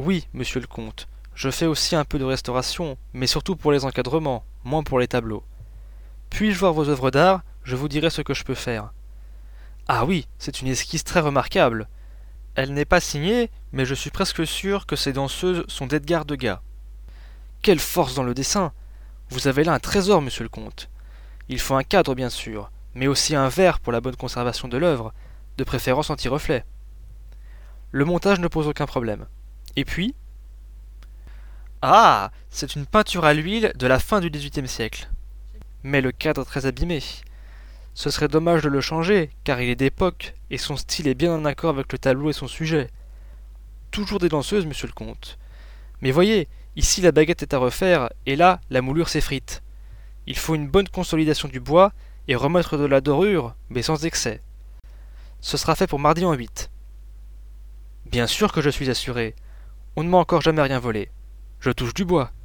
Oui, monsieur le comte, je fais aussi un peu de restauration, mais surtout pour les encadrements, moins pour les tableaux. Puis-je voir vos œuvres d'art? Je vous dirai ce que je peux faire. Ah oui, c'est une esquisse très remarquable. Elle n'est pas signée, mais je suis presque sûr que ces danseuses sont d'Edgar Degas. Quelle force dans le dessin! Vous avez là un trésor, monsieur le comte. Il faut un cadre, bien sûr, mais aussi un verre pour la bonne conservation de l'œuvre, de préférence anti-reflet. Le montage ne pose aucun problème. Et puis? Ah, c'est une peinture à l'huile de la fin du XVIIIe siècle. Mais le cadre est très abîmé. Ce serait dommage de le changer, car il est d'époque, et son style est bien en accord avec le tableau et son sujet. Toujours des danseuses, monsieur le comte. Mais voyez, ici la baguette est à refaire, et là, la moulure s'effrite. Il faut une bonne consolidation du bois, et remettre de la dorure, mais sans excès. Ce sera fait pour mardi en 8. Bien sûr que je suis assuré. On ne m'a encore jamais rien volé. Je touche du bois.